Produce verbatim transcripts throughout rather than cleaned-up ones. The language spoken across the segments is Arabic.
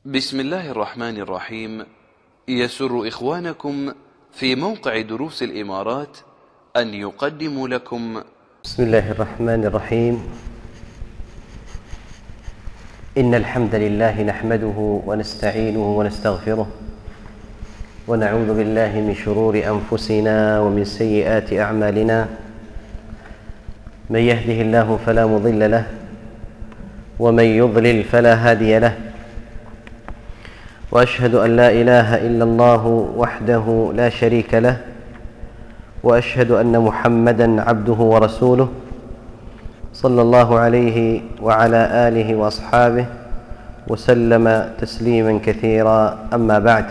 بسم الله الرحمن الرحيم. يسر إخوانكم في موقع دروس الإمارات أن يقدموا لكم بسم الله الرحمن الرحيم. إن الحمد لله نحمده ونستعينه ونستغفره ونعوذ بالله من شرور أنفسنا ومن سيئات أعمالنا. من يهده الله فلا مضل له ومن يضلل فلا هادي له، وأشهد أن لا إله إلا الله وحده لا شريك له، وأشهد أن محمدًا عبده ورسوله صلى الله عليه وعلى آله وأصحابه وسلم تسليمًا كثيرا. أما بعد،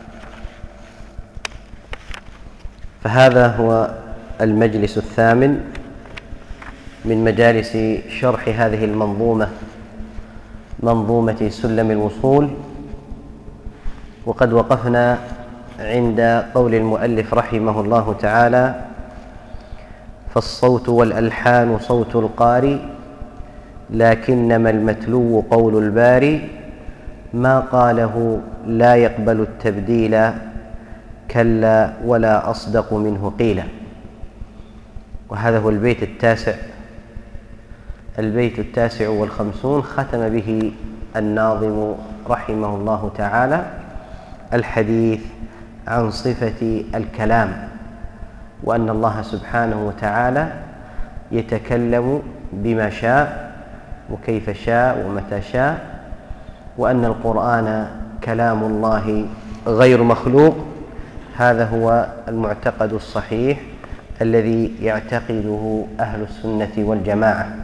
فهذا هو المجلس الثامن من مجالس شرح هذه المنظومة، منظومة سلم الوصول، وقد وقفنا عند قول المؤلف رحمه الله تعالى: فالصوت والألحان صوت القارئ، لكنما المتلو قول الباري، ما قاله لا يقبل التبديل، كلا ولا أصدق منه قيل. وهذا هو البيت التاسع البيت التاسع والخمسون، ختم به الناظم رحمه الله تعالى الحديث عن صفة الكلام، وأن الله سبحانه وتعالى يتكلم بما شاء وكيف شاء ومتى شاء، وأن القرآن كلام الله غير مخلوق. هذا هو المعتقد الصحيح الذي يعتقده أهل السنة والجماعة.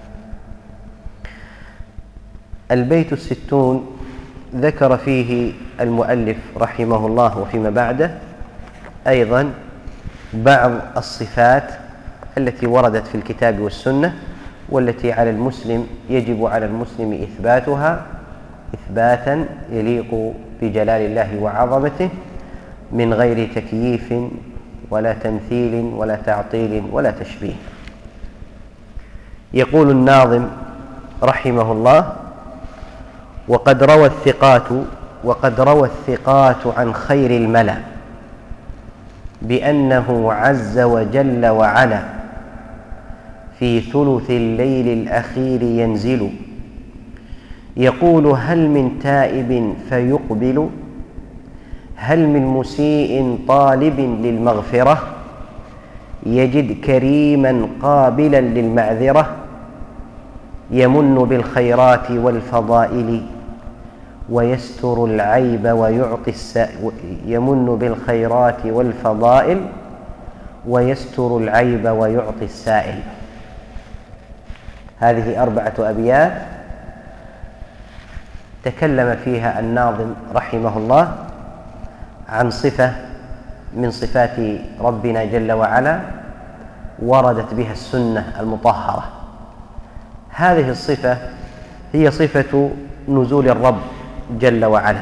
البيت الستون ذكر فيه المؤلف رحمه الله وفيما بعده أيضا بعض الصفات التي وردت في الكتاب والسنة، والتي على المسلم يجب على المسلم إثباتها إثباتا يليق بجلال الله وعظمته، من غير تكييف ولا تمثيل ولا تعطيل ولا تشبيه. يقول الناظم رحمه الله: وقد روى الثقات وقد روى الثقات عن خير الملأ بأنه عز وجل وعلا في ثلث الليل الأخير ينزل، يقول: هل من تائب فيقبل، هل من مسيء طالب للمغفرة، يجد كريما قابلا للمعذرة، يمن بالخيرات والفضائل ويستر العيب ويعطي السائل يمن بالخيرات والفضائل ويستر العيب ويعطي السائل. هذه أربعة أبيات تكلم فيها الناظم رحمه الله عن صفة من صفات ربنا جل وعلا وردت بها السنة المطهرة. هذه الصفة هي صفة نزول الرب جل وعلا،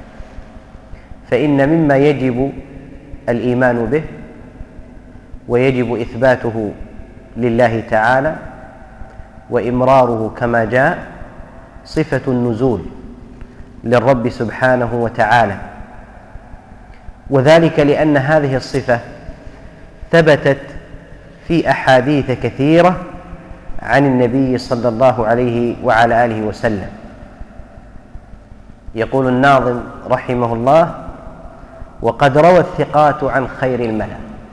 فإن مما يجب الإيمان به ويجب إثباته لله تعالى وإمراره كما جاء صفة النزول للرب سبحانه وتعالى، وذلك لأن هذه الصفة ثبتت في أحاديث كثيرة عن النبي صلى الله عليه وعلى آله وسلم. يقول الناظم رحمه الله: وقد روى الثقات عن خير الملأ.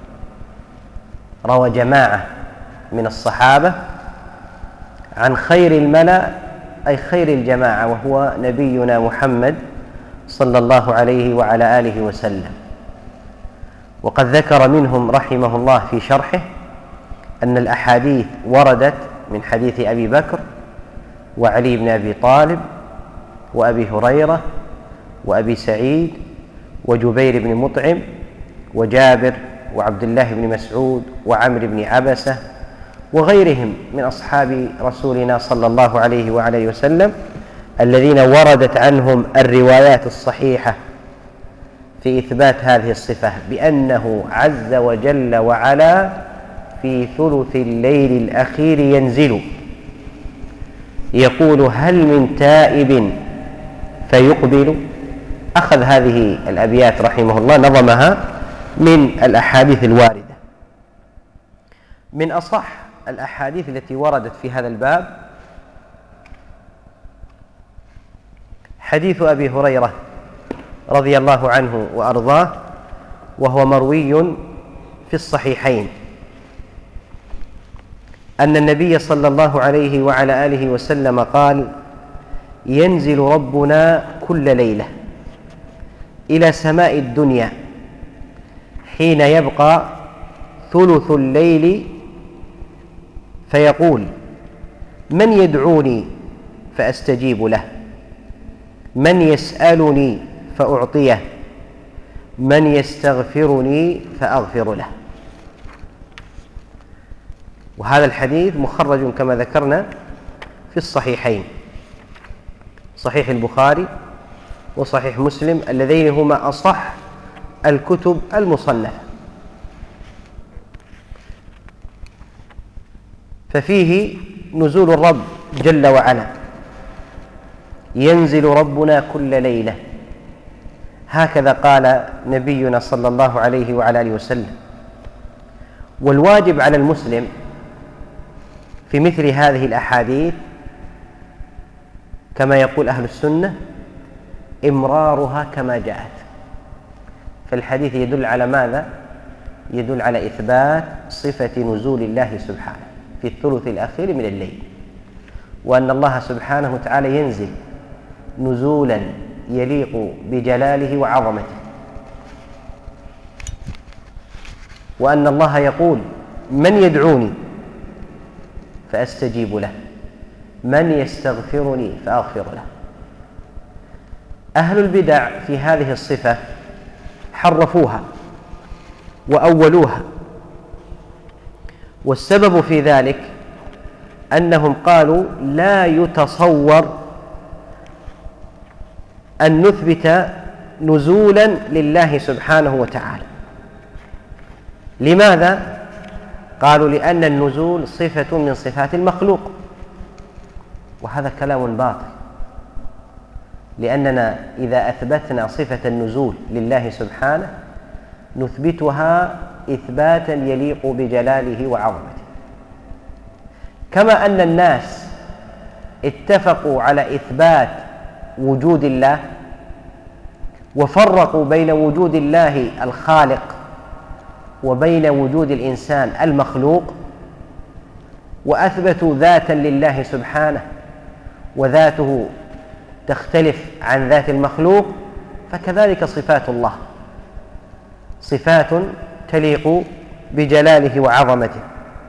روى جماعة من الصحابة عن خير الملأ، أي خير الجماعة، وهو نبينا محمد صلى الله عليه وعلى آله وسلم. وقد ذكر منهم رحمه الله في شرحه أن الأحاديث وردت من حديث أبي بكر وعلي بن أبي طالب وأبي هريرة وأبي سعيد وجبير بن مطعم وجابر وعبد الله بن مسعود وعمر بن عبسة وغيرهم من أصحاب رسولنا صلى الله عليه وعلى وسلم، الذين وردت عنهم الروايات الصحيحة في إثبات هذه الصفة بأنه عز وجل وعلا في ثلث الليل الأخير ينزل، يقول: هل من تائب فيقبل. أخذ هذه الأبيات رحمه الله نظمها من الأحاديث الواردة. من أصح الأحاديث التي وردت في هذا الباب حديث أبي هريرة رضي الله عنه وأرضاه، وهو مروي في الصحيحين، أن النبي صلى الله عليه وعلى آله وسلم قال: ينزل ربنا كل ليلة إلى سماء الدنيا حين يبقى ثلث الليل فيقول: من يدعوني فأستجيب له، من يسألني فأعطيه، من يستغفرني فأغفر له. وهذا الحديث مخرج كما ذكرنا في الصحيحين، صحيح البخاري وصحيح مسلم، اللذين هما أصح الكتب المصنفة. ففيه نزول الرب جل وعلا، ينزل ربنا كل ليلة، هكذا قال نبينا صلى الله عليه وعلى آله وسلم. والواجب على المسلم في مثل هذه الأحاديث كما يقول أهل السنة إمرارها كما جاءت. فالحديث يدل على ماذا؟ يدل على إثبات صفة نزول الله سبحانه في الثلث الأخير من الليل، وأن الله سبحانه وتعالى ينزل نزولا يليق بجلاله وعظمته، وأن الله يقول: من يدعوني فأستجيب له، من يستغفرني فأغفر له. أهل البدع في هذه الصفة حرفوها وأولوها، والسبب في ذلك أنهم قالوا: لا يتصور أن نثبت نزولا لله سبحانه وتعالى. لماذا؟ قالوا: لأن النزول صفة من صفات المخلوق، وهذا كلام باطل، لأننا إذا أثبتنا صفة النزول لله سبحانه نثبتها إثباتا يليق بجلاله وعظمته، كما أن الناس اتفقوا على إثبات وجود الله وفرقوا بين وجود الله الخالق وبين وجود الإنسان المخلوق، وأثبتوا ذاتا لله سبحانه وذاته تختلف عن ذات المخلوق، فكذلك صفات الله صفات تليق بجلاله وعظمته.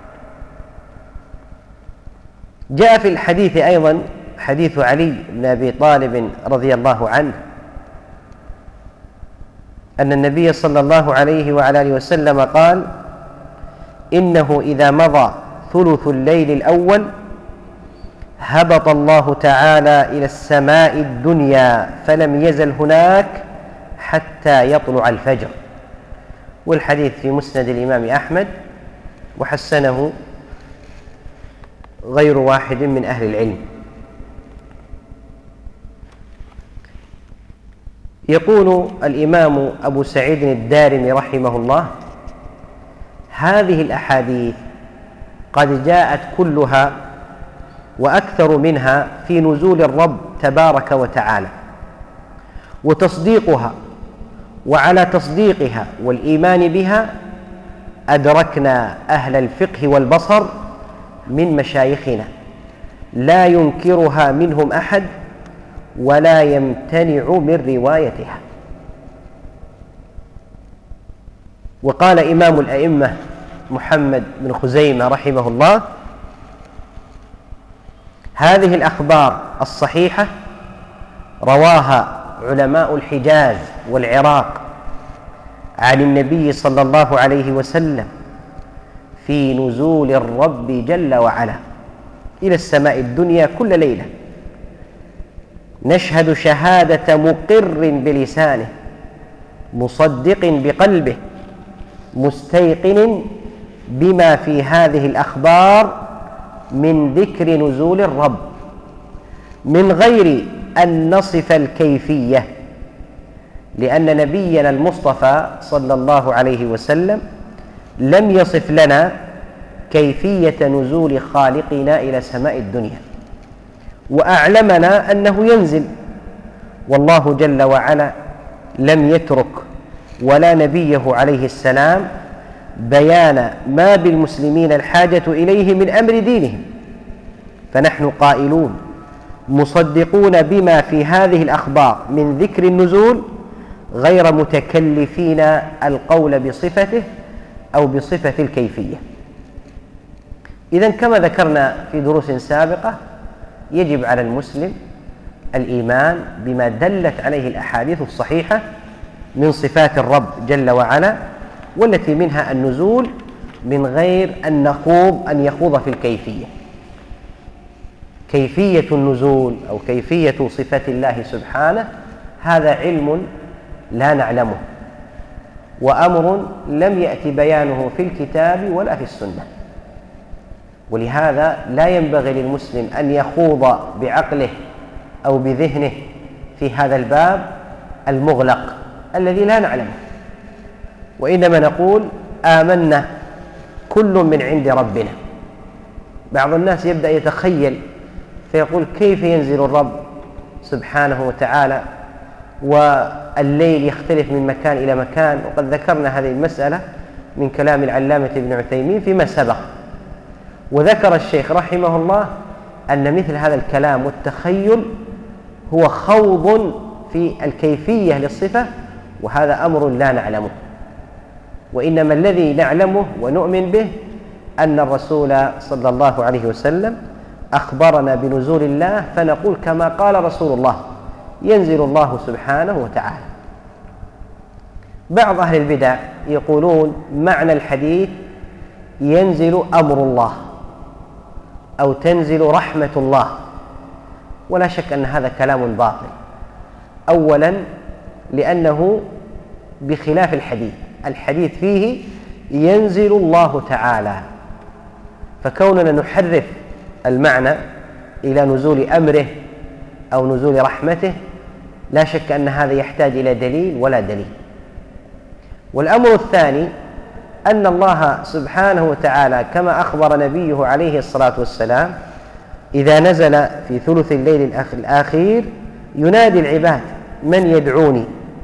جاء في الحديث أيضا حديث علي بن أبي طالب رضي الله عنه أن النبي صلى الله عليه وعلى آله وسلم قال: إنه إذا مضى ثلث الليل الأول هبط الله تعالى إلى السماء الدنيا فلم يزل هناك حتى يطلع الفجر. والحديث في مسند الإمام أحمد وحسنه غير واحد من أهل العلم. يقول الإمام أبو سعيد الدارمي رحمه الله: هذه الأحاديث قد جاءت كلها وأكثر منها في نزول الرب تبارك وتعالى، وتصديقها وعلى تصديقها والإيمان بها أدركنا أهل الفقه والبصر من مشايخنا، لا ينكرها منهم أحد ولا يمتنع من روايتها. وقال إمام الأئمة محمد بن خزيمة رحمه الله: هذه الأخبار الصحيحة رواها علماء الحجاز والعراق عن النبي صلى الله عليه وسلم في نزول الرب جل وعلا إلى السماء الدنيا كل ليلة، نشهد شهادة مقر بلسانه مصدق بقلبه مستيقن بما في هذه الأخبار من ذكر نزول الرب، من غير أن نصف الكيفية، لأن نبينا المصطفى صلى الله عليه وسلم لم يصف لنا كيفية نزول خالقنا إلى سماء الدنيا، وأعلمنا أنه ينزل، والله جل وعلا لم يترك ولا نبيه عليه السلام بيان ما بالمسلمين الحاجة إليه من أمر دينهم، فنحن قائلون مصدقون بما في هذه الأخبار من ذكر النزول، غير متكلفين القول بصفته أو بصفة الكيفية. إذن كما ذكرنا في دروس سابقة، يجب على المسلم الإيمان بما دلت عليه الأحاديث الصحيحة من صفات الرب جل وعلا، والتي منها النزول، من غير أن نخوض أن يخوض في الكيفية. كيفية النزول أو كيفية صفة الله سبحانه هذا علم لا نعلمه، وأمر لم يأتي بيانه في الكتاب ولا في السنة، ولهذا لا ينبغي للمسلم أن يخوض بعقله أو بذهنه في هذا الباب المغلق الذي لا نعلمه، وإنما نقول آمنا كل من عند ربنا. بعض الناس يبدأ يتخيل فيقول كيف ينزل الرب سبحانه وتعالى والليل يختلف من مكان إلى مكان، وقد ذكرنا هذه المسألة من كلام العلامة ابن عثيمين فيما سبق. وذكر الشيخ رحمه الله أن مثل هذا الكلام والتخيل هو خوض في الكيفية للصفة، وهذا أمر لا نعلمه، وإنما الذي نعلمه ونؤمن به أن الرسول صلى الله عليه وسلم أخبرنا بنزول الله، فنقول كما قال رسول الله ينزل الله سبحانه وتعالى. بعض أهل البدع يقولون معنى الحديث ينزل أمر الله أو تنزل رحمة الله، ولا شك أن هذا كلام باطل. أولا لأنه بخلاف الحديث، الحديث فيه ينزل الله تعالى، فكوننا نحرف المعنى إلى نزول أمره أو نزول رحمته لا شك أن هذا يحتاج إلى دليل ولا دليل. والأمر الثاني أن الله سبحانه وتعالى كما أخبر نبيه عليه الصلاة والسلام إذا نزل في ثلث الليل الأخير ينادي العباد من يدعوني،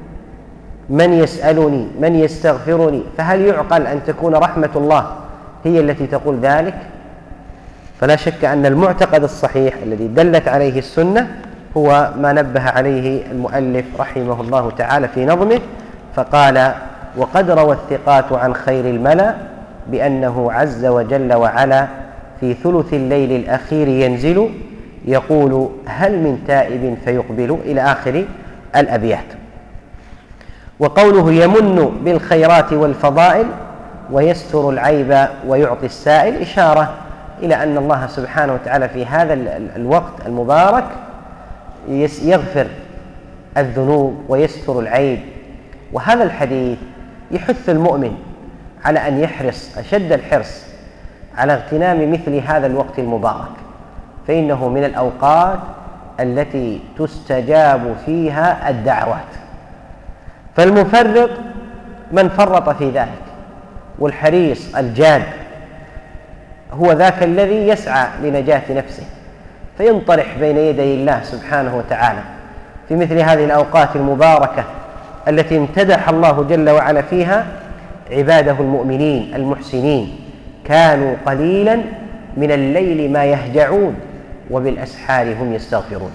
من يسألني، من يستغفرني، فهل يعقل أن تكون رحمة الله هي التي تقول ذلك؟ فلا شك أن المعتقد الصحيح الذي دلت عليه السنة هو ما نبه عليه المؤلف رحمه الله تعالى في نظمه، فقال وقد روى الثقات عن خير الملا بأنه عز وجل وعلا في ثلث الليل الأخير ينزل يقول هل من تائب فيقبل إلى آخر الأبيات. وقوله يمن بالخيرات والفضائل ويستر العيب ويعطي السائل إشارة إلى أن الله سبحانه وتعالى في هذا الوقت المبارك يغفر الذنوب ويستر العيب. وهذا الحديث يحث المؤمن على أن يحرص أشد الحرص على اغتنام مثل هذا الوقت المبارك، فإنه من الأوقات التي تستجاب فيها الدعوات. فالمفرط من فرط في ذلك، والحريص الجاد هو ذاك الذي يسعى لنجاة نفسه فينطرح بين يدي الله سبحانه وتعالى في مثل هذه الأوقات المباركة التي امتدح الله جل وعلا فيها عباده المؤمنين المحسنين، كانوا قليلا من الليل ما يهجعون وبالأسحار هم يستغفرون.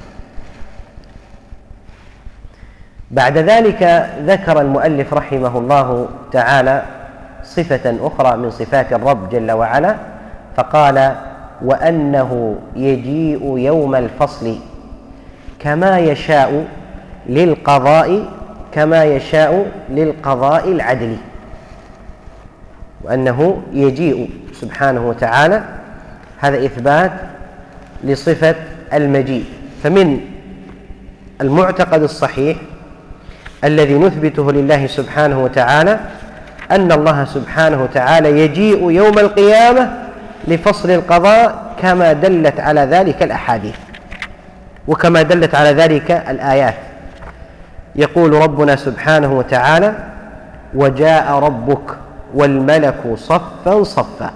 بعد ذلك ذكر المؤلف رحمه الله تعالى صفة أخرى من صفات الرب جل وعلا، فقال وأنه يجيء يوم الفصل كما يشاء للقضاء كما يشاء للقضاء العدل. وأنه يجيء سبحانه وتعالى، هذا إثبات لصفة المجيء. فمن المعتقد الصحيح الذي نثبته لله سبحانه وتعالى أن الله سبحانه وتعالى يجيء يوم القيامة لفصل القضاء كما دلت على ذلك الأحاديث. وكما دلت على ذلك الآيات. يقول ربنا سبحانه وتعالى: وجاء ربك والملك صفا صفا.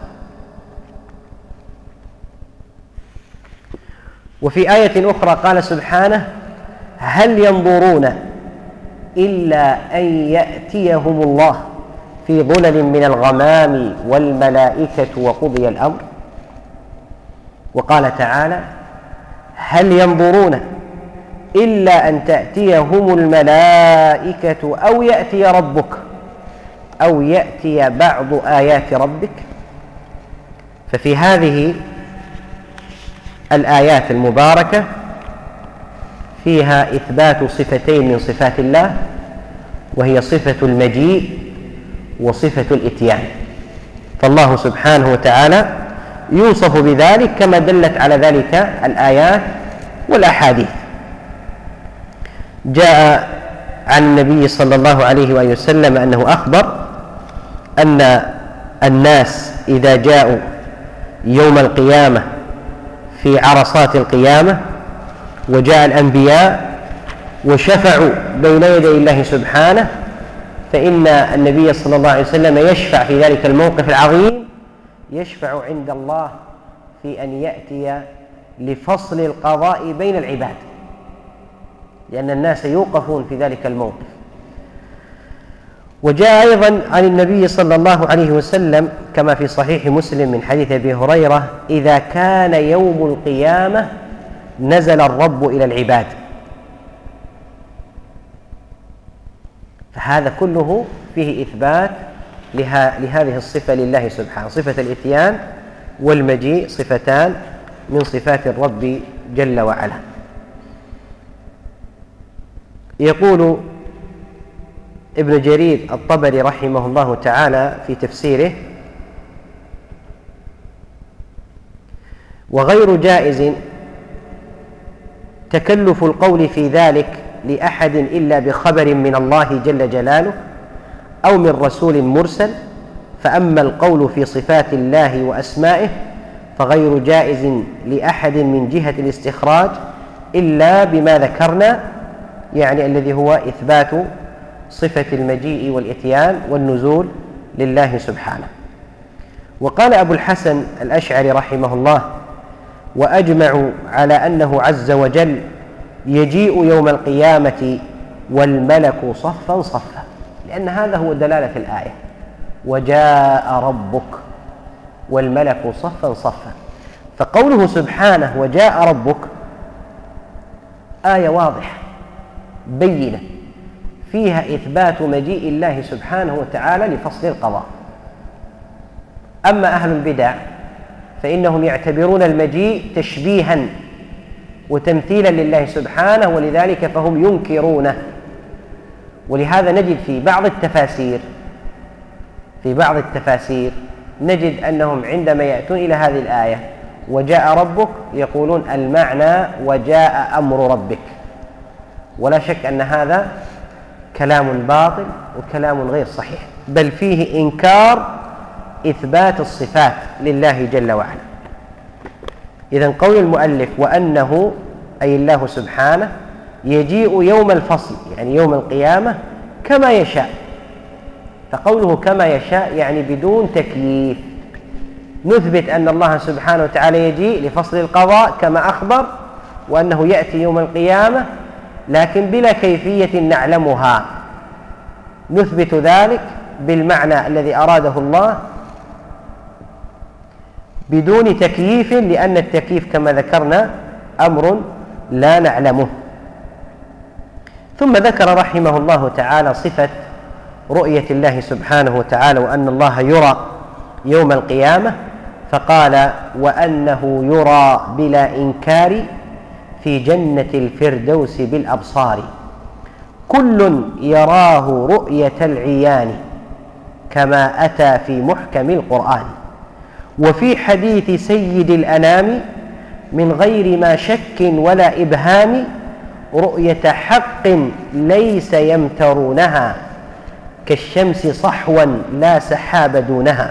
وفي آية أخرى قال سبحانه: هل ينظرون إلا أن يأتيهم الله في ظلل من الغمام والملائكة وقضي الأمر. وقال تعالى: هل ينظرون إلا أن تأتيهم الملائكة أو يأتي ربك أو يأتي بعض آيات ربك. ففي هذه الآيات المباركة فيها إثبات صفتين من صفات الله، وهي صفة المجيء وصفة الإتيان. فالله سبحانه وتعالى يوصف بذلك كما دلت على ذلك الآيات والأحاديث. جاء عن النبي صلى الله عليه وآله وسلم أنه أخبر أن الناس إذا جاءوا يوم القيامة في عرصات القيامة وجاء الأنبياء وشفعوا بين يدي الله سبحانه، فإن النبي صلى الله عليه وسلم يشفع في ذلك الموقف العظيم، يشفع عند الله في أن يأتي لفصل القضاء بين العباد، لأن الناس يوقفون في ذلك الموقف. وجاء أيضا عن النبي صلى الله عليه وسلم كما في صحيح مسلم من حديث أبي هريرة: إذا كان يوم القيامة نزل الرب إلى العباد. فهذا كله فيه إثبات لها لهذه الصفة لله سبحانه. صفة الإتيان والمجيء صفتان من صفات الرب جل وعلا. يقول ابن جرير الطبري رحمه الله تعالى في تفسيره: وغير جائز تكلف القول في ذلك لأحد إلا بخبر من الله جل جلاله أو من رسول مرسل. فأما القول في صفات الله وأسمائه فغير جائز لأحد من جهة الاستخراج إلا بما ذكرنا، يعني الذي هو إثبات صفة المجيء والإتيان والنزول لله سبحانه. وقال أبو الحسن الأشعري رحمه الله: وأجمعوا على أنه عز وجل يجيء يوم القيامة والملك صفا صفا، لأن هذا هو دلالة الآية: وجاء ربك والملك صفا صفا. فقوله سبحانه وجاء ربك آية واضحة بينة فيها إثبات مجيء الله سبحانه وتعالى لفصل القضاء. أما أهل البدع فإنهم يعتبرون المجيء تشبيها وتمثيلا لله سبحانه، ولذلك فهم ينكرونه. ولهذا نجد في بعض التفاسير في بعض التفاسير نجد أنهم عندما يأتون إلى هذه الآية وجاء ربك يقولون المعنى وجاء أمر ربك. ولا شك أن هذا كلام باطل وكلام غير صحيح، بل فيه إنكار إثبات الصفات لله جل وعلا. إذن قول المؤلف وأنه أي الله سبحانه يجيء يوم الفصل يعني يوم القيامة كما يشاء. فقوله كما يشاء يعني بدون تكييف، نثبت أن الله سبحانه وتعالى يجيء لفصل القضاء كما أخبر، وأنه يأتي يوم القيامة لكن بلا كيفية نعلمها، نثبت ذلك بالمعنى الذي أراده الله بدون تكييف، لأن التكييف كما ذكرنا أمر لا نعلمه. ثم ذكر رحمه الله تعالى صفة رؤية الله سبحانه وتعالى، وأن الله يرى يوم القيامة، فقال وأنه يرى بلا إنكار في جنة الفردوس بالأبصار، كل يراه رؤية العيان كما أتى في محكم القرآن، وفي حديث سيد الأنام من غير ما شك ولا إبهام، رؤية حق ليس يمترونها كالشمس صحوا لا سحاب دونها.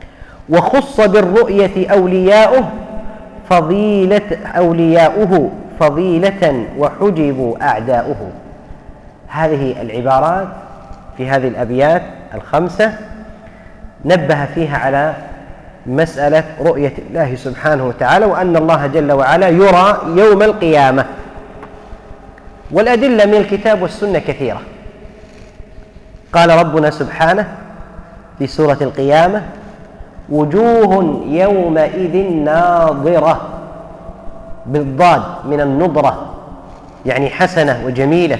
وخص بالرؤية أولياؤه فضيلة أولياؤه فضيلة وحجبوا أعداؤه. هذه العبارات في هذه الأبيات الخمسة نبه فيها على مسألة رؤية الله سبحانه وتعالى، وأن الله جل وعلا يرى يوم القيامة. والأدلة من الكتاب والسنة كثيرة. قال ربنا سبحانه في سورة القيامة: وجوه يومئذ ناظرة، بالضاد من النضرة يعني حسنة وجميلة،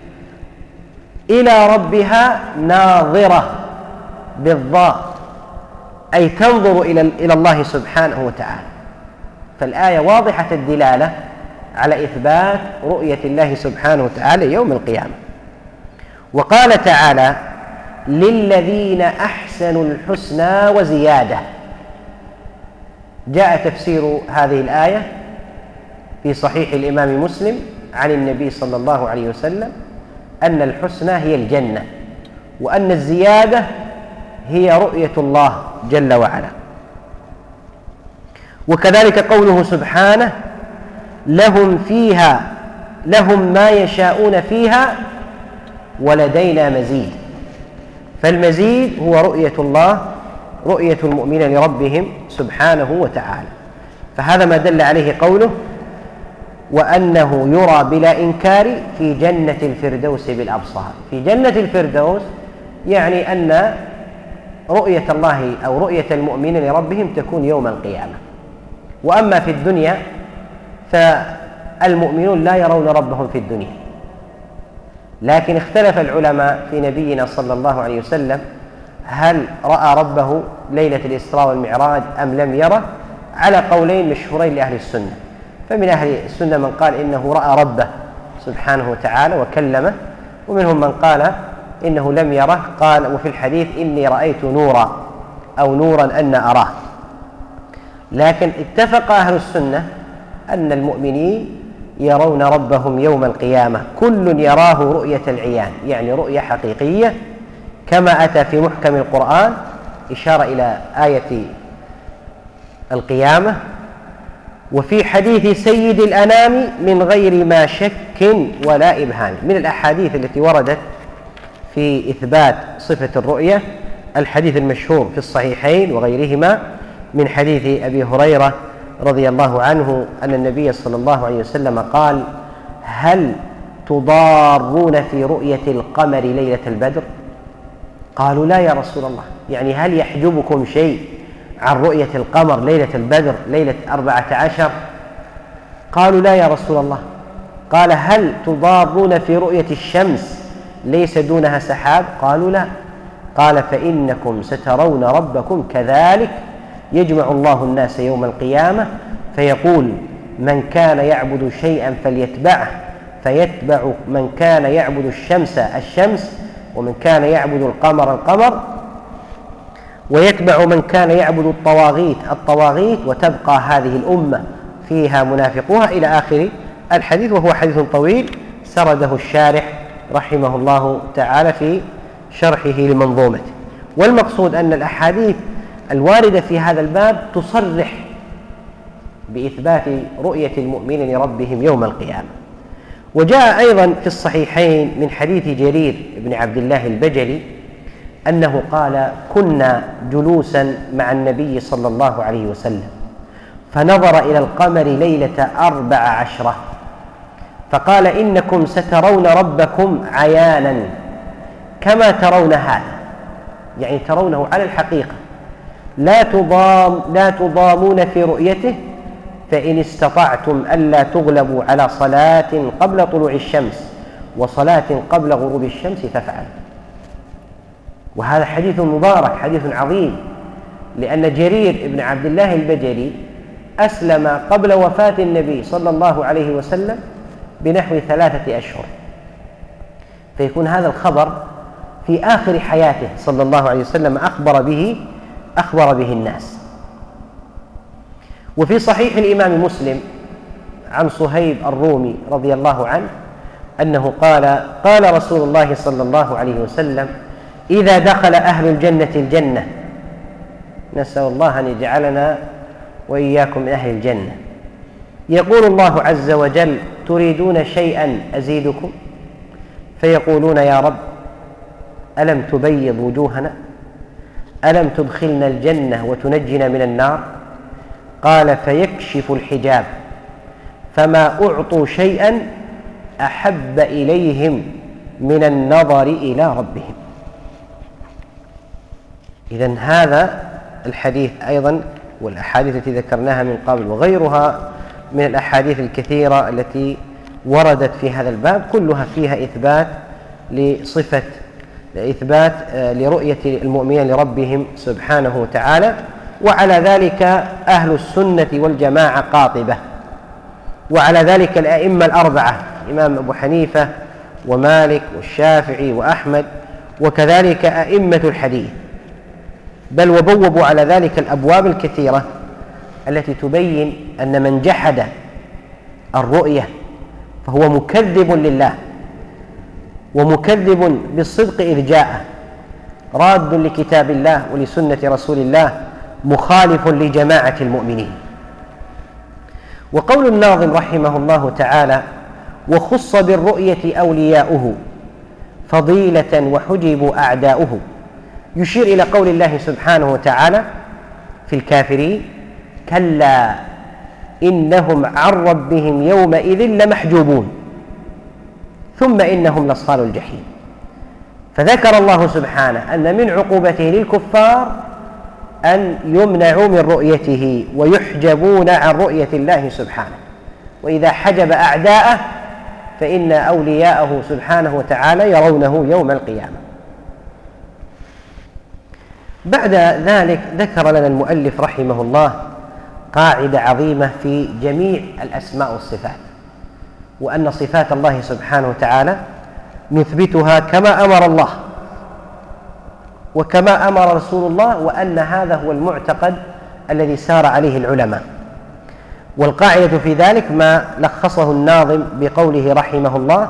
إلى ربها ناظرة بالضاء أي تنظر إلى الله سبحانه وتعالى. فالآية واضحة الدلالة على إثبات رؤية الله سبحانه وتعالى يوم القيامة. وقال تعالى: للذين أحسنوا الحسنى وزيادة. جاء تفسير هذه الآية في صحيح الإمام مسلم عن النبي صلى الله عليه وسلم أن الحسنى هي الجنة، وأن الزيادة هي رؤية الله جل وعلا. وكذلك قوله سبحانه: لهم فيها لهم ما يشاءون فيها ولدينا مزيد. فالمزيد هو رؤية الله، رؤية المؤمنين لربهم سبحانه وتعالى. فهذا ما دل عليه قوله: وأنه يرى بلا إنكار في جنة الفردوس بالأبصار. في جنة الفردوس يعني أن رؤية الله أو رؤية المؤمنين لربهم تكون يوم القيامة. وأما في الدنيا فالمؤمنون لا يرون ربهم في الدنيا، لكن اختلف العلماء في نبينا صلى الله عليه وسلم هل رأى ربه ليلة الإسراء والمعراج أم لم يره، على قولين مشهورين لأهل السنة. فمن أهل السنة من قال إنه رأى ربه سبحانه وتعالى وكلمه، ومنهم من قال إنه لم يره، قال وفي الحديث إني رأيت نورا أو نورا أن أراه. لكن اتفق أهل السنة أن المؤمنين يرون ربهم يوم القيامة، كل يراه رؤية العيان، يعني رؤية حقيقية، كما أتى في محكم القرآن إشارة إلى آية القيامة، وفي حديث سيد الأنام من غير ما شك ولا إبهام. من الأحاديث التي وردت في إثبات صفة الرؤية الحديث المشهور في الصحيحين وغيرهما من حديث أبي هريرة رضي الله عنه أن النبي صلى الله عليه وسلم قال: هل تضارون في رؤية القمر ليلة البدر؟ قالوا: لا يا رسول الله، يعني هل يحجبكم شيء عن رؤية القمر ليلة البدر ليلة أربعة عشر؟ قالوا: لا يا رسول الله. قال: هل تضارون في رؤية الشمس ليس دونها سحاب؟ قالوا: لا. قال: فإنكم سترون ربكم كذلك يجمع الله الناس يوم القيامة فيقول: من كان يعبد شيئا فليتبعه، فيتبع من كان يعبد الشمس الشمس، ومن كان يعبد القمر القمر، ويتبع من كان يعبد الطواغيت الطواغيت، وتبقى هذه الأمة فيها منافقوها، إلى آخر الحديث. وهو حديث طويل سرده الشارح رحمه الله تعالى في شرحه لمنظومته. والمقصود أن الأحاديث الواردة في هذا الباب تصرح بإثبات رؤية المؤمنين لربهم يوم القيامة. وجاء أيضا في الصحيحين من حديث جرير بن عبد الله البجلي أنه قال: كنا جلوسا مع النبي صلى الله عليه وسلم فنظر إلى القمر ليلة أربع عشرة فقال: إنكم سترون ربكم عيانا كما ترون هذا، يعني ترونه على الحقيقة، لا تضام لا تضامون في رؤيته، فإن استطعتم ألا تغلبوا على صلاة قبل طلوع الشمس وصلاة قبل غروب الشمس فافعلوا. وهذا حديث مبارك، حديث عظيم، لأن جرير بن عبد الله البجلي أسلم قبل وفاة النبي صلى الله عليه وسلم بنحو ثلاثة أشهر، فيكون هذا الخبر في آخر حياته صلى الله عليه وسلم أخبر به أخبر به الناس. وفي صحيح الإمام مسلم عن صهيب الرومي رضي الله عنه أنه قال: قال رسول الله صلى الله عليه وسلم: إذا دخل أهل الجنة الجنة، نسأل الله أن يجعلنا وإياكم من أهل الجنة، يقول الله عز وجل: تريدون شيئا أزيدكم؟ فيقولون: يا رب ألم تبيض وجوهنا؟ ألم تدخلنا الجنة وتنجنا من النار؟ قال: فيكشف الحجاب فما أعطوا شيئا أحب إليهم من النظر إلى ربهم. إذن هذا الحديث أيضا والأحاديث التي ذكرناها من قبل وغيرها من الأحاديث الكثيرة التي وردت في هذا الباب كلها فيها إثبات لصفة إثبات لرؤية المؤمنين لربهم سبحانه وتعالى. وعلى ذلك أهل السنة والجماعة قاطبة، وعلى ذلك الأئمة الأربعة الإمام أبو حنيفة ومالك والشافعي وأحمد، وكذلك أئمة الحديث، بل وبوبوا على ذلك الأبواب الكثيرة التي تبين أن من جحد الرؤية فهو مكذب لله ومكذب بالصدق إذ جاءه، راد لكتاب الله ولسنة رسول الله، مخالف لجماعة المؤمنين. وقول الناظم رحمه الله تعالى: وخص بالرؤية أولياؤه فضيلة وحجبوا أعداؤه، يشير إلى قول الله سبحانه وتعالى في الكافرين: كلا إنهم عن ربهم يومئذ لمحجوبون ثم إنهم لصال الجحيم. فذكر الله سبحانه أن من عقوبته للكفار أن يمنعوا من رؤيته ويحجبون عن رؤية الله سبحانه، وإذا حجب أعداءه فإن أولياءه سبحانه وتعالى يرونه يوم القيامة. بعد ذلك ذكر لنا المؤلف رحمه الله قاعدة عظيمة في جميع الأسماء والصفات، وأن صفات الله سبحانه وتعالى نثبتها كما أمر الله وكما أمر رسول الله، وأن هذا هو المعتقد الذي سار عليه العلماء. والقاعدة في ذلك ما لخصه الناظم بقوله رحمه الله: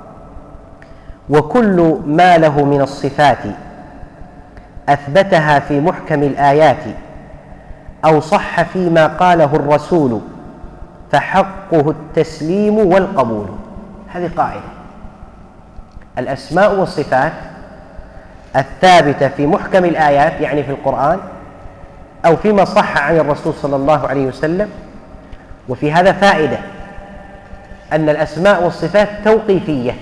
وكل ما له من الصفات أثبتها في محكم الآيات أو صح فيما قاله الرسول فحقه التسليم والقبول. هذه قاعدة: الأسماء والصفات الثابتة في محكم الآيات يعني في القرآن أو فيما صح عن الرسول صلى الله عليه وسلم. وفي هذا فائدة أن الأسماء والصفات توقيفية،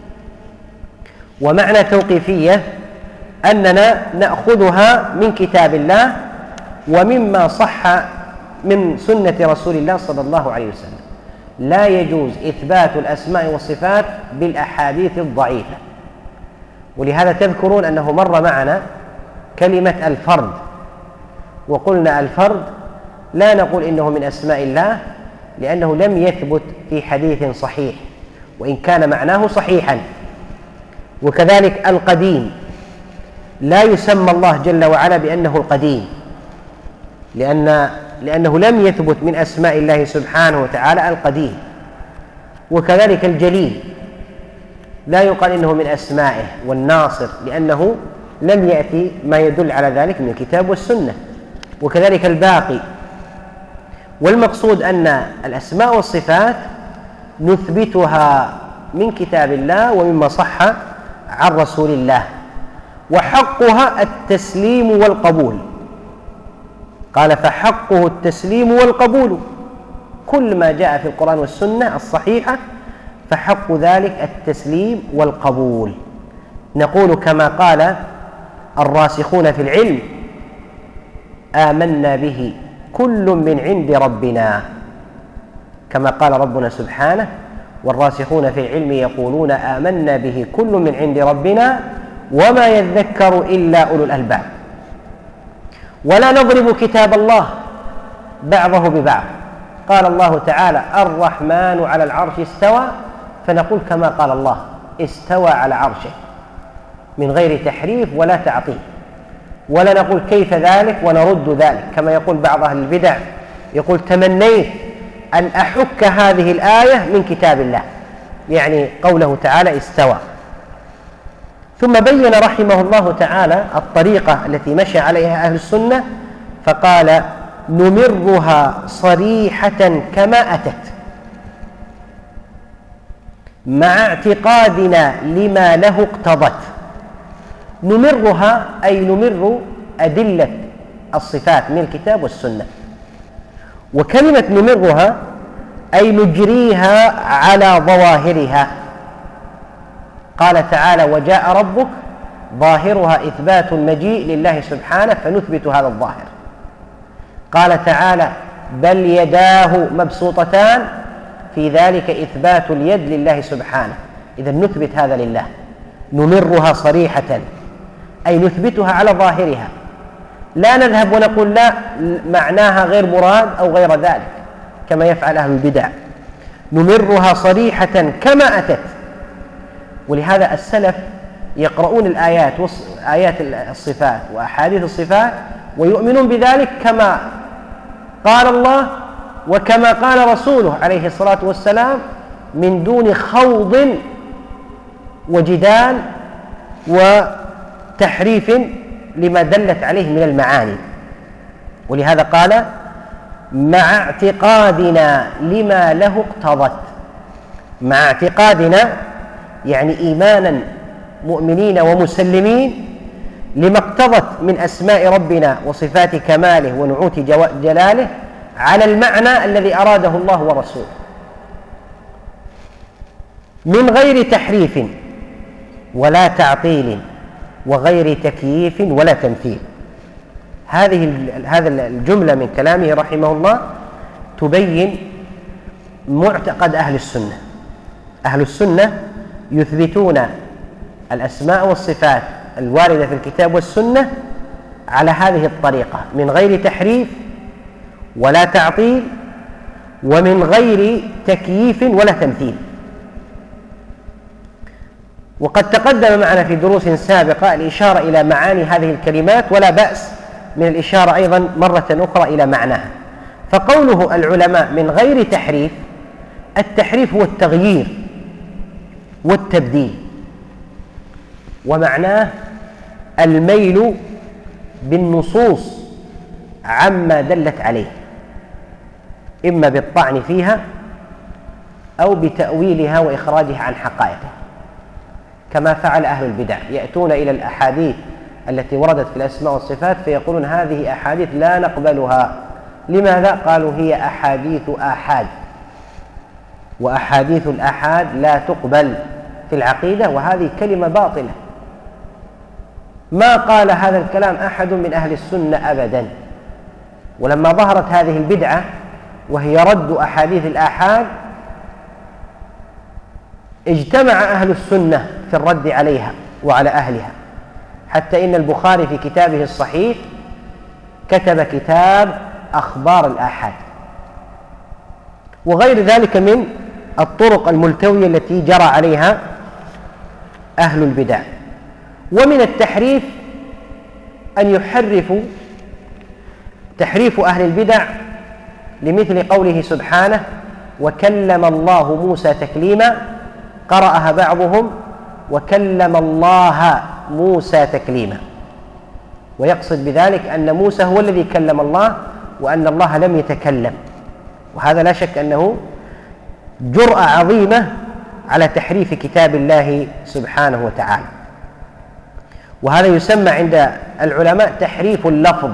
ومعنى توقيفية أننا نأخذها من كتاب الله ومما صح من سنة رسول الله صلى الله عليه وسلم. لا يجوز إثبات الأسماء والصفات بالأحاديث الضعيفة. ولهذا تذكرون أنه مر معنا كلمة الفرد، وقلنا الفرد لا نقول إنه من أسماء الله لأنه لم يثبت في حديث صحيح وإن كان معناه صحيحا. وكذلك القديم لا يسمى الله جل وعلا بأنه القديم لأن لأنه لم يثبت من أسماء الله سبحانه وتعالى القديم. وكذلك الجليل لا يقال إنه من أسمائه، والناصر لأنه لم يأتي ما يدل على ذلك من الكتاب والسنة. وكذلك الباقي. والمقصود أن الأسماء والصفات نثبتها من كتاب الله ومما صح عن رسول الله، وحقها التسليم والقبول. قال: فحقه التسليم والقبول. كل ما جاء في القرآن والسنة الصحيحة فحق ذلك التسليم والقبول. نقول كما قال الراسخون في العلم: آمنا به كل من عند ربنا، كما قال ربنا سبحانه: والراسخون في العلم يقولون آمنا به كل من عند ربنا وما يذكر إلا أولو الألباب. ولا نضرب كتاب الله بعضه ببعض. قال الله تعالى: الرحمن على العرش استوى، فنقول كما قال الله: استوى على عرشه، من غير تحريف ولا تعطيل. ولا نقول كيف ذلك ونرد ذلك كما يقول بعض أهل البدع، يقول: تمنيت أن أحك هذه الآية من كتاب الله، يعني قوله تعالى استوى. ثم بين رحمه الله تعالى الطريقة التي مشى عليها أهل السنة، فقال: نمرها صريحة كما أتت. مع اعتقادنا لما له اقتضت. نمرها أي نمر أدلة الصفات من الكتاب والسنة. وكلمة نمرها أي نجريها على ظواهرها. قال تعالى: وجاء ربك، ظاهرها إثبات المجيء لله سبحانه فنثبت هذا الظاهر. قال تعالى: بل يداه مبسوطتان، في ذلك إثبات اليد لله سبحانه، إذا نثبت هذا لله. نمرها صريحة أي نثبتها على ظاهرها، لا نذهب ونقول لا معناها غير مراد أو غير ذلك كما يفعل أهل البدع. نمرها صريحة كما أتت. ولهذا السلف يقرؤون الآيات آيات الصفات وأحاديث الصفات ويؤمنون بذلك كما قال الله وكما قال رسوله عليه الصلاة والسلام، من دون خوض وجدال وتحريف لما دلت عليه من المعاني. ولهذا قال: مع اعتقادنا لما له اقتضت. مع اعتقادنا يعني إيمانا مؤمنين ومسلمين لما اقتضت من أسماء ربنا وصفات كماله ونعوت جلاله على المعنى الذي أراده الله ورسوله، من غير تحريف ولا تعطيل وغير تكييف ولا تمثيل. هذه هذا الجملة من كلامه رحمه الله تبين معتقد أهل السنة. أهل السنة يثبتون الأسماء والصفات الواردة في الكتاب والسنة على هذه الطريقة، من غير تحريف ولا تعطيل ومن غير تكييف ولا تمثيل. وقد تقدم معنا في دروس سابقة الإشارة إلى معاني هذه الكلمات، ولا بأس من الإشارة أيضا مرة أخرى إلى معناها. فقوله العلماء من غير تحريف، التحريف هو التغيير والتبديل، ومعناه الميل بالنصوص عما دلت عليه، إما بالطعن فيها أو بتأويلها وإخراجها عن حقائقها، كما فعل أهل البدع. يأتون إلى الأحاديث التي وردت في الأسماء والصفات فيقولون هذه أحاديث لا نقبلها. لماذا؟ قالوا هي أحاديث آحاد، وأحاديث الآحاد لا تقبل في العقيدة، وهذه كلمة باطلة. ما قال هذا الكلام أحد من أهل السنة أبدا. ولما ظهرت هذه البدعة وهي رد أحاديث الآحاد، اجتمع أهل السنة في الرد عليها وعلى أهلها، حتى إن البخاري في كتابه الصحيح كتب كتاب أخبار الآحاد، وغير ذلك من الطرق الملتوية التي جرى عليها أهل البدع. ومن التحريف أن يحرفوا تحريف أهل البدع لمثل قوله سبحانه: وكلم الله موسى تكليما، قرأها بعضهم وكلم الله موسى تكليما، ويقصد بذلك أن موسى هو الذي كلم الله وأن الله لم يتكلم. وهذا لا شك أنه جرأة عظيمة على تحريف كتاب الله سبحانه وتعالى. وهذا يسمى عند العلماء تحريف اللفظ.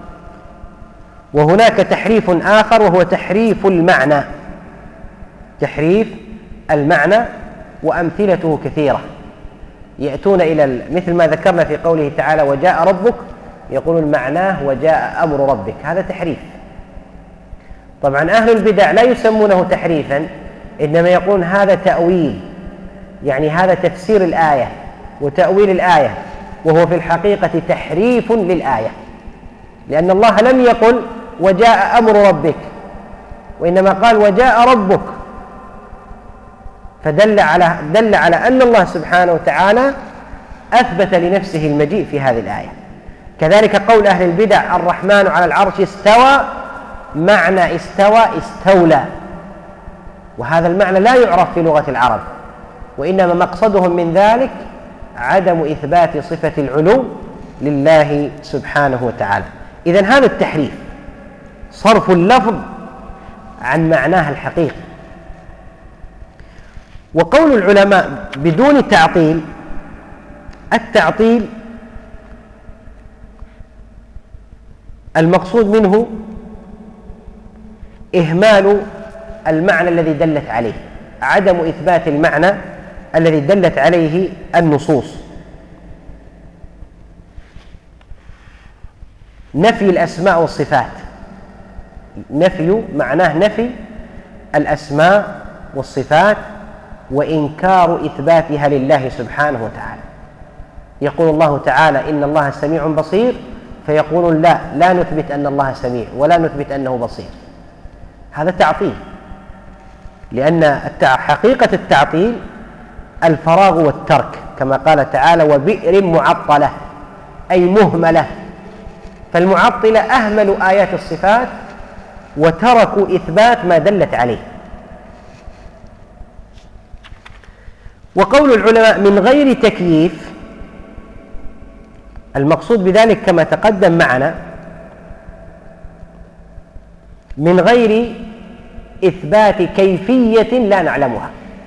وهناك تحريف آخر وهو تحريف المعنى. تحريف المعنى وأمثلته كثيرة. يأتون إلى مثل ما ذكرنا في قوله تعالى: وجاء ربك، يقولون معناه وجاء أمر ربك، هذا تحريف. طبعا أهل البدع لا يسمونه تحريفا، إنما يقولون هذا تأويل، يعني هذا تفسير الآية وتأويل الآية، وهو في الحقيقة تحريف للآية، لأن الله لم يقل وجاء أمر ربك، وإنما قال وجاء ربك، فدل على دل على أن الله سبحانه وتعالى أثبت لنفسه المجيء في هذه الآية. كذلك قول أهل البدع الرحمن على العرش استوى، معنى استوى استولى، وهذا المعنى لا يعرف في لغة العرب، وإنما مقصدهم من ذلك عدم إثبات صفة العلو لله سبحانه وتعالى. إذن هذا التحريف، صرف اللفظ عن معناه الحقيقي. وقول العلماء بدون تعطيل، التعطيل المقصود منه إهمال المعنى الذي دلت عليه، عدم إثبات المعنى الذي دلت عليه النصوص. نفي الأسماء والصفات، نفي معناه نفي الأسماء والصفات وإنكار إثباتها لله سبحانه وتعالى. يقول الله تعالى إن الله سميع بصير، فيقولون لا لا نثبت أن الله سميع ولا نثبت أنه بصير، هذا تعطيل. لأن حقيقة التعطيل الفراغ والترك، كما قال تعالى وبئر معطلة أي مهملة. فالمعطلة أهملوا آيات الصفات وتركوا إثبات ما دلت عليه. وقول العلماء من غير تكييف، المقصود بذلك كما تقدم معنا من غير إثبات كيفية لا نعلمها.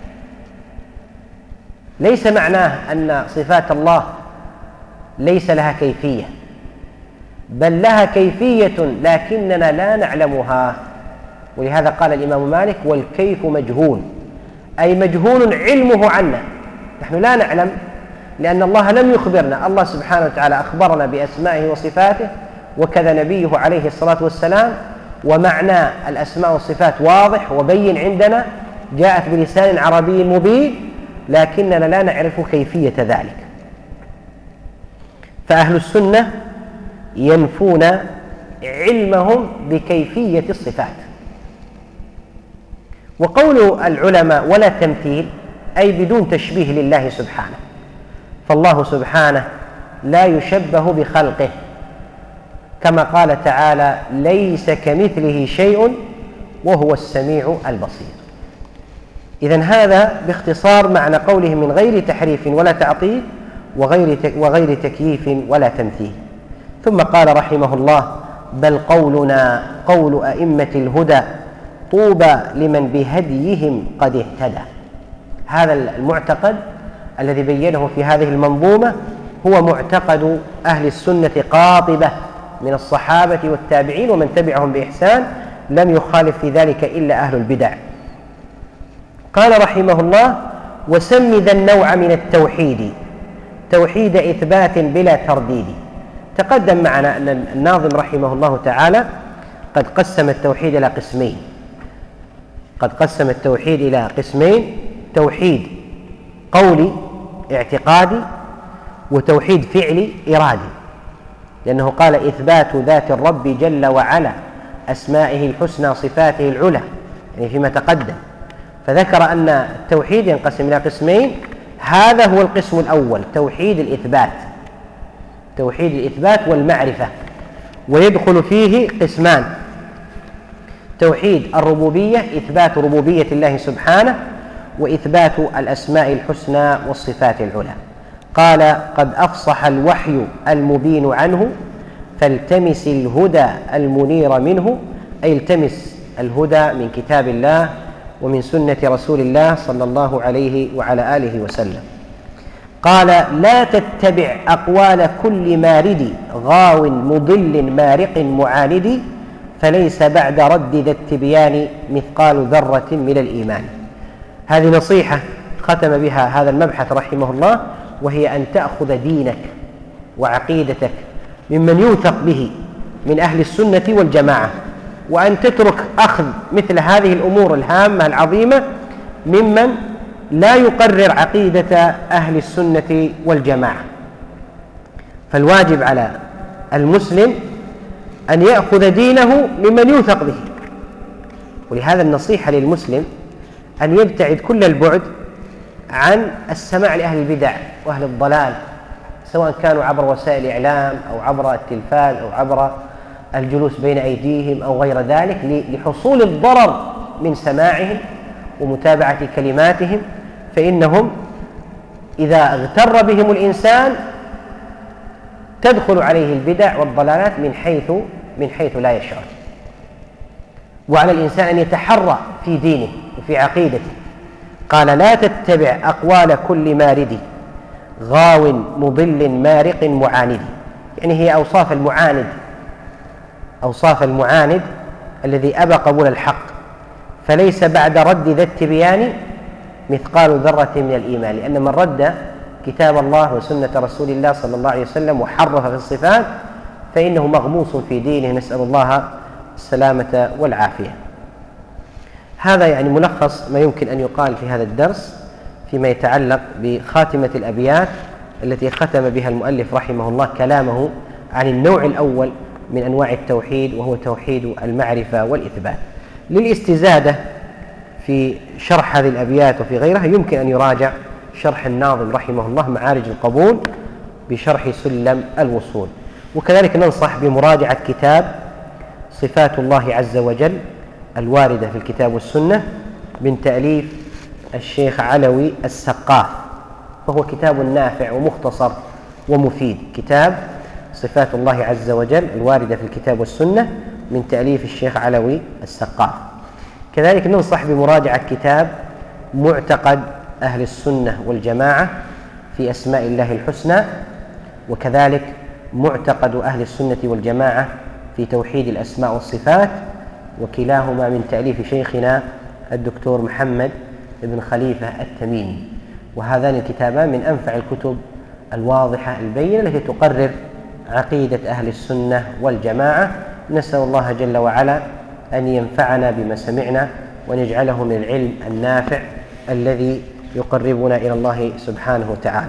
ليس معناه أن صفات الله ليس لها كيفية، بل لها كيفية لكننا لا نعلمها. ولهذا قال الإمام مالك والكيف مجهول، أي مجهول علمه عنا، نحن لا نعلم، لأن الله لم يخبرنا. الله سبحانه وتعالى أخبرنا بأسمائه وصفاته، وكذا نبيه عليه الصلاة والسلام، ومعنى الأسماء والصفات واضح وبين عندنا، جاءت بلسان عربي مبين، لكننا لا نعرف كيفية ذلك. فأهل السنة ينفون علمهم بكيفية الصفات. وقول العلماء ولا تمثيل أي بدون تشبيه لله سبحانه، فالله سبحانه لا يشبه بخلقه، كما قال تعالى ليس كمثله شيء وهو السميع البصير. إذن هذا باختصار معنى قوله من غير تحريف ولا تعطيل وغير وغير تكييف ولا تمثيل. ثم قال رحمه الله بل قولنا قول أئمة الهدى طوبى لمن بهديهم قد اهتدى. هذا المعتقد الذي بينه في هذه المنظومة هو معتقد أهل السنة قاطبة من الصحابة والتابعين ومن تبعهم بإحسان، لم يخالف في ذلك إلا أهل البدع. قال رحمه الله وسم ذا النوع من التوحيد توحيد إثبات بلا ترديد. تقدم معنا أن الناظم رحمه الله تعالى قد قسم التوحيد إلى قسمين، قد قسم التوحيد إلى قسمين: توحيد قولي اعتقادي، وتوحيد فعلي إرادي. لأنه قال إثبات ذات الرب جل وعلا أسمائه الحسنى صفاته العلى، يعني فيما تقدم. فذكر أن التوحيد ينقسم إلى قسمين، هذا هو القسم الأول توحيد الإثبات، توحيد الإثبات والمعرفة، ويدخل فيه قسمان: توحيد الربوبية إثبات ربوبية الله سبحانه، وإثبات الأسماء الحسنى والصفات العلى. قال قد أفصح الوحي المبين عنه فالتمس الهدى المنير منه، أي التمس الهدى من كتاب الله ومن سنة رسول الله صلى الله عليه وعلى آله وسلم. قال لا تتبع أقوال كل مارد غاو مضل مارق معاند، فليس بعد رد ذا التبيان مثقال ذرة من الإيمان. هذه نصيحة ختم بها هذا المبحث رحمه الله، وهي أن تأخذ دينك وعقيدتك ممن يوثق به من أهل السنة والجماعة، وأن تترك أخذ مثل هذه الأمور الهامة العظيمة ممن لا يقرر عقيدة أهل السنة والجماعة. فالواجب على المسلم أن يأخذ دينه ممن يوثق به. ولهذا النصيحة للمسلم أن يبتعد كل البعد عن السماع لأهل البدع وأهل الضلال، سواء كانوا عبر وسائل الإعلام أو عبر التلفاز أو عبر الجلوس بين أيديهم أو غير ذلك، لحصول الضرر من سماعهم ومتابعة كلماتهم. فإنهم إذا اغتر بهم الإنسان تدخل عليه البدع والضلالات من حيث من حيث لا يشعر. وعلى الإنسان أن يتحرى في دينه وفي عقيدته، قال: لا تتبع أقوال كل مارد غاو مضل مارق معاند. يعني هي أوصاف المعاند، أوصاف المعاند الذي أبى قبول الحق، فليس بعد رد ذا التبيان مثقال ذرة من الإيمان، لأن من رد كتاب الله وسنة رسول الله صلى الله عليه وسلم وحرف في الصفات فإنه مغموس في دينه، نسأل الله السلامة والعافية. هذا يعني ملخص ما يمكن أن يقال في هذا الدرس فيما يتعلق بخاتمة الأبيات التي ختم بها المؤلف رحمه الله كلامه عن النوع الأول من أنواع التوحيد، وهو توحيد المعرفة والإثبات. للاستزادة في شرح هذه الأبيات وفي غيرها يمكن أن يراجع شرح الناظم رحمه الله معارج القبول بشرح سلم الوصول. وكذلك ننصح بمراجعة كتاب صفات الله عز وجل الواردة في الكتاب والسنة من تأليف الشيخ علوي السقاف، فهو كتاب نافع ومختصر ومفيد. كتاب صفات الله عز وجل الواردة في الكتاب والسنة من تأليف الشيخ علوي السقاف. كذلك ننصح بمراجعة كتاب معتقد أهل السنة والجماعة في أسماء الله الحسنى، وكذلك معتقد أهل السنة والجماعة في توحيد الأسماء والصفات، وكلاهما من تأليف شيخنا الدكتور محمد بن خليفة التميمي. وهذان الكتابان من أنفع الكتب الواضحة البينة التي تقرر عقيدة أهل السنة والجماعة. نسأل الله جل وعلا أن ينفعنا بما سمعنا وأن يجعله من العلم النافع الذي يقربنا إلى الله سبحانه وتعالى.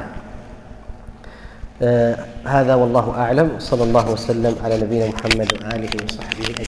آه هذا والله أعلم، صلى الله وسلم على نبينا محمد وآله وصحبه أجمعين.